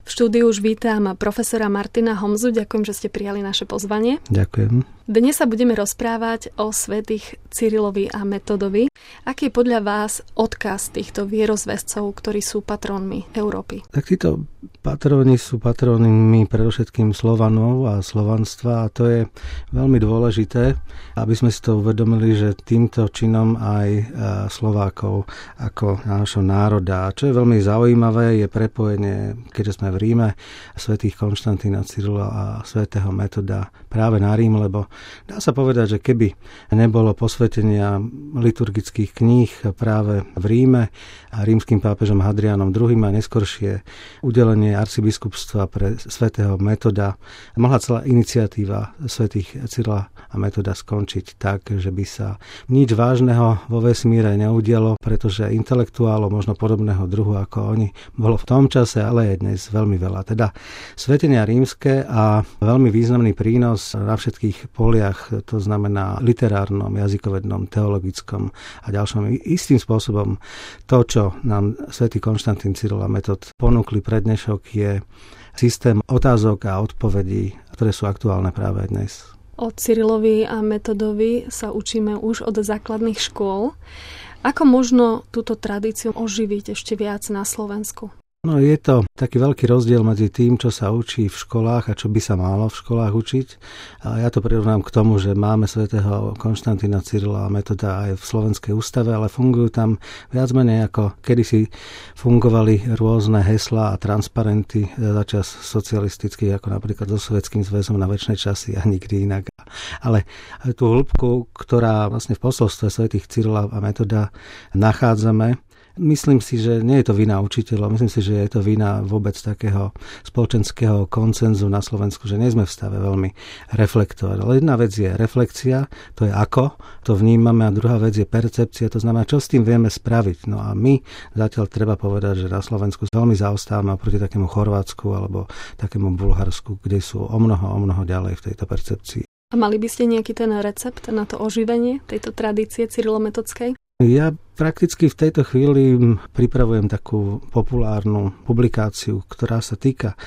V štúdiu už vítam profesora Martina Homzu. Ďakujem, že ste prijali naše pozvanie. Ďakujem. Dnes sa budeme rozprávať o svätých Cyrilovi a Metodovi. Aký je podľa vás odkaz týchto vierozvescov, ktorí sú patrónmi Európy? Tak títo patróni sú patrónmi predovšetkým Slovanov a slovanstva a to je veľmi dôležité, aby sme si to uvedomili, že týmto činom aj Slovákov ako nášho národa. A čo je veľmi zaujímavé, je prepojenie, keďže sme v Ríme, svätých Konštantína, Cyrila a svätého Metoda práve na Rím, lebo dá sa povedať, že keby nebolo posvetenia liturgických kníh práve v Ríme a rímskym pápežom Hadrianom II a neskoršie udelenie arcibiskupstva pre svätého Metoda, mohla celá iniciatíva svätých Cyrila a Metoda skončiť tak, že by sa nič vážneho vo vesmíre neudialo, pretože intelektuálov možno podobného druhu ako oni bolo v tom čase, ale je dnes veľmi veľa. Teda svätenia rímske a veľmi významný prínos na všetkých poliach, to znamená literárnom, jazykovednom, teologickom a ďalšom. Istým spôsobom to, čo nám svätý Konštantín, Cyril a Metod ponúkli pre dnešok, je systém otázok a odpovedí, ktoré sú aktuálne práve dnes. O Cyrilovi a Metodovi sa učíme už od základných škôl. Ako možno túto tradíciu oživiť ešte viac na Slovensku? No je to taký veľký rozdiel medzi tým, čo sa učí v školách a čo by sa malo v školách učiť. A ja to prirovnám k tomu, že máme svätého Konštantína, Cyrila a Metoda aj v Slovenskej ústave, ale fungujú tam viac menej ako kedysi fungovali rôzne heslá a transparenty začas socialistických, ako napríklad so Sovietským zväzom na večné časy a nikdy inak. Ale tú hĺbku, ktorá vlastne v posolstve svätých Cyrila a Metoda nachádzame, myslím si, že nie je to vina učiteľov, myslím si, že je to vina vôbec takého spoločenského konsenzu na Slovensku, že nie sme v stave veľmi reflektovať. Ale jedna vec je reflekcia, to je ako to vnímame, a druhá vec je percepcia, to znamená, čo s tým vieme spraviť. No a my zatiaľ treba povedať, že na Slovensku veľmi zaostávame oproti takému Chorvátsku alebo takému Bulharsku, kde sú o mnoho ďalej v tejto percepcii. A mali by ste nejaký ten recept na to oživenie tejto tradície cyrilometodskej? Ja prakticky v tejto chvíli pripravujem takú populárnu publikáciu, ktorá sa týka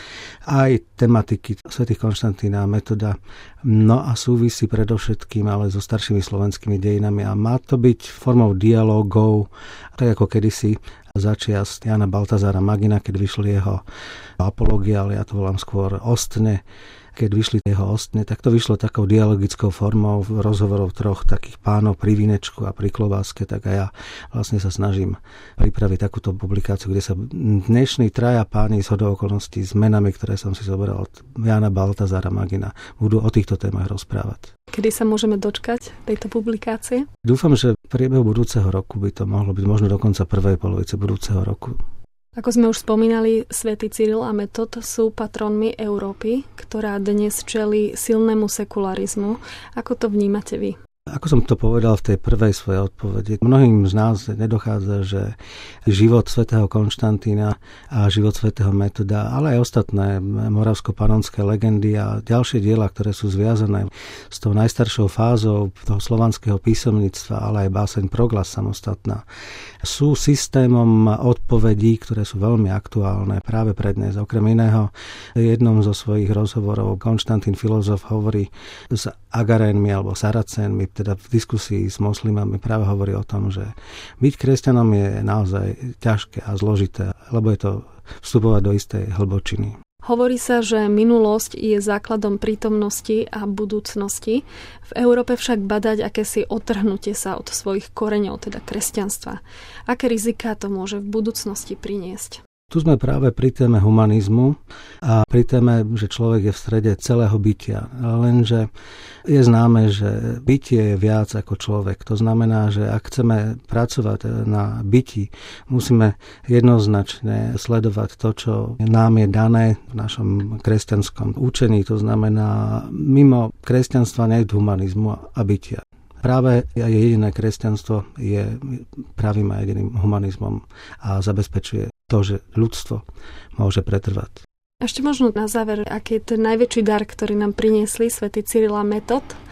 aj tematiky svätých Konštantína a Metoda, no a súvisí predovšetkým ale so staršími slovenskými dejinami a má to byť formou dialógov, tak ako kedysi začias Jána Baltazára Magina, keď vyšli jeho apológia, ale ja to volám skôr ostne, keď vyšli jeho ostne, tak to vyšlo takou dialogickou formou rozhovorov troch takých pánov pri vínečku a pri klobáske, tak a ja vlastne sa snažím pripraviť takúto publikáciu, kde sa dnešní traja páni z hodou okolností s menami, ktoré som si zobral od Jána Baltazára Magina, budú o týchto témach rozprávať. Kedy sa môžeme dočkať tejto publikácie? Dúfam, že v priebehu budúceho roku by to mohlo byť možno dokonca prvej polovice budúceho roku. Ako sme už spomínali, svätý Cyril a Metod sú patrónmi Európy, ktorá dnes čelí silnému sekularizmu. Ako to vnímate vy? Ako som to povedal v tej prvej svojej odpovedi, mnohým z nás nedochádza, že život svätého Konštantína a život svätého Metoda, ale aj ostatné moravsko-panonské legendy a ďalšie diela, ktoré sú zviazané s tou najstaršou fázou toho slovanského písomníctva, ale aj báseň Proglas samostatná, sú systémom odpovedí, ktoré sú veľmi aktuálne práve pre dnes. Okrem iného, v jednom zo svojich rozhovorov Konštantín filozof hovorí s Agarénmi alebo Saracénmi, teda v diskusii s moslimami práve hovorí o tom, že byť kresťanom je naozaj ťažké a zložité, lebo je to vstupovať do istej hlbočiny. Hovorí sa, že minulosť je základom prítomnosti a budúcnosti. V Európe však badať akési odtrhnutie sa od svojich koreňov, teda kresťanstva. Aké riziká to môže v budúcnosti priniesť? Tu sme práve pri téme humanizmu a pri téme, že človek je v strede celého bytia. Lenže je známe, že bytie je viac ako človek. To znamená, že ak chceme pracovať na byti, musíme jednoznačne sledovať to, čo nám je dané v našom kresťanskom učení. To znamená, mimo kresťanstva nie je humanizmu a bytia. Práve jediné kresťanstvo je pravým a jediným humanizmom a zabezpečuje to, že ľudstvo môže pretrvať. Ešte možno na záver, aký je ten najväčší dar, ktorý nám priniesli svätý Cyril a Metod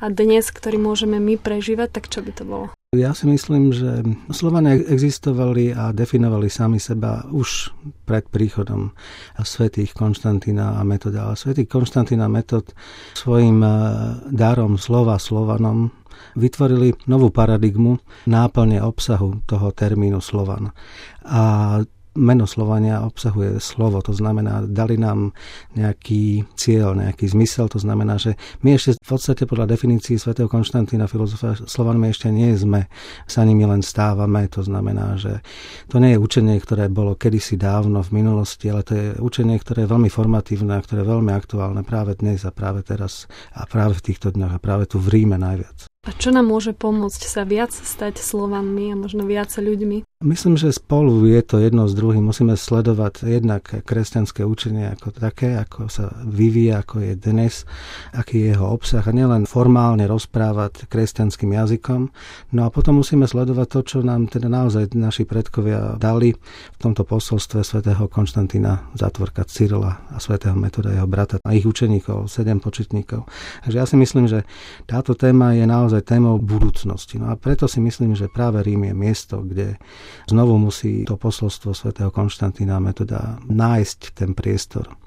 a dnes, ktorý môžeme my prežívať, tak čo by to bolo? Ja si myslím, že Slovania existovali a definovali sami seba už pred príchodom svätých Konštantína a Metoda. Ale svätý Konštantín a Metod svojim darom slova Slovanom vytvorili novú paradigmu náplne obsahu toho termínu Slovan. A meno Slovania obsahuje slovo, to znamená, dali nám nejaký cieľ, nejaký zmysel, to znamená, že my ešte v podstate podľa definícií svätého Konštantína filozofa Slovanmi ešte nie sme, sa nimi len stávame, to znamená, že to nie je učenie, ktoré bolo kedysi dávno v minulosti, ale to je učenie, ktoré je veľmi formatívne a ktoré je veľmi aktuálne práve dnes a práve teraz a práve v týchto dňoch a práve tu v Ríme najviac. A čo nám môže pomôcť sa viac stať Slovanmi a možno viac ľuďmi? Myslím, že spolu je to jedno s druhým. Musíme sledovať jednak kresťanské učenie ako také, ako sa vyvíja, ako je dnes, aký je jeho obsah a nielen formálne rozprávať kresťanským jazykom. No a potom musíme sledovať to, čo nám teda naozaj naši predkovia dali v tomto posolstve svätého Konštantína, Zátvorka Cyrila a svätého Metoda, jeho brata a ich učeníkov, 7 početníkov. Takže ja si myslím, že táto téma je naozaj témou budúcnosti. No a preto si myslím, že práve Rím je miesto, kde znovu musí to posolstvo svätého Konštantína a Metoda nájsť ten priestor.